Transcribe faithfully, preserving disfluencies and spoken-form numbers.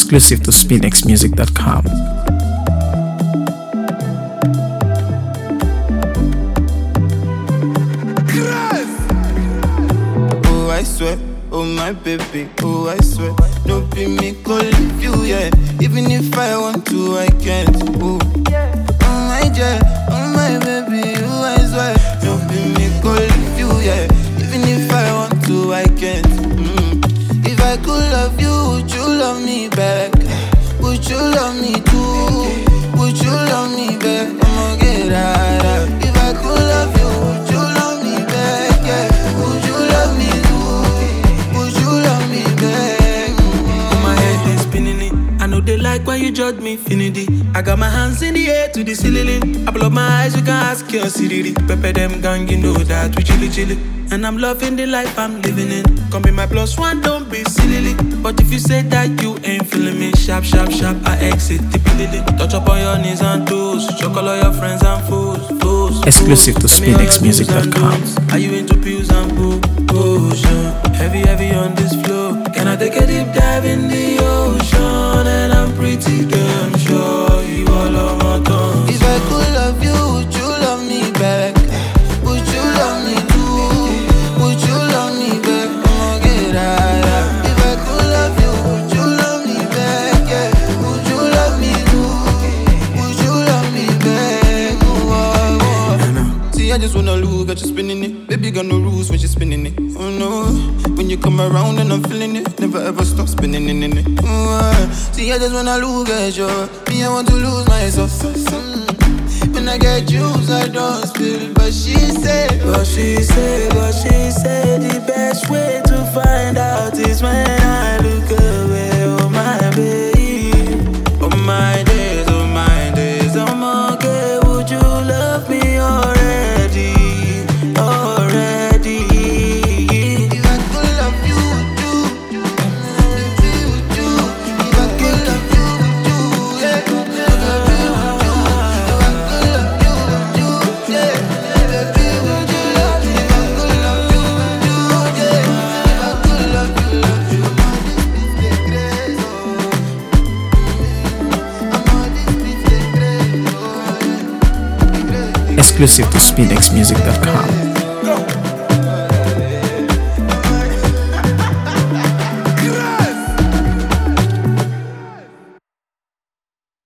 Exclusive to spin x music dot com. Oh, I swear, oh my baby, oh I swear, no be me calling you, yeah. Even if I want to, I can't. Oh, oh my jet, oh my baby, oh I swear, no be me calling you, yeah. Even if I want to, I can't. Mm. If I could love you, would you love me back? Would you love me too? Would you love me back? I'ma get out. If I could love you, would you love me back? Yeah. Would you love me too? Would you love me back? Mm-hmm. My head is spinning it. I know they like when you judge me, infinity. I got my hands in the air to the ceiling. I blow my eyes, you can ask your city. Pepper them gang, you know that we chilly chilly. And I'm loving the life I'm living in. Come be my plus one, don't be silly. But if you say that you ain't feeling me, sharp, sharp, sharp, I exit. Tippy-lily. Touch up on your knees and toes. Choke all of your friends and foes. foes Exclusive to spin x music dot com. Are you into pills and potion? Heavy, heavy on this flow. Can I take a deep dive in the ocean? And I'm pretty damn sure you all on my tongue. If I could love you, would you love me back? Would you love me too? Would you love me back? I'ma get out. If I could love you, would you love me back? Yeah. Would you love me too? Would you love me back? Oh, oh, oh. See, I just wanna look at you spinning it. Baby got no rules when she's spinning it. Oh no, when you come around and I'm feeling it, never ever stop spinning in it. Oh, uh. See, I just wanna look at you. Me, I want to lose myself. Mm. When I get juice, I don't spill. But she said, but she said, but she said the best way to find out is when I look away. Oh my baby, oh my days, oh my days, I'm okay. Would you love me already, already? if I could love you, would you? Baby, would you? If I could love you, would you? Yeah, baby, would you? If I could love you, would you? Yeah, baby, would you love me? If I could love you, would you? Yeah, if I could love you, love you. I'm on this beat, they crazy, oh. I'm on this beat, they crazy, oh. Exclusive to spin x music dot com.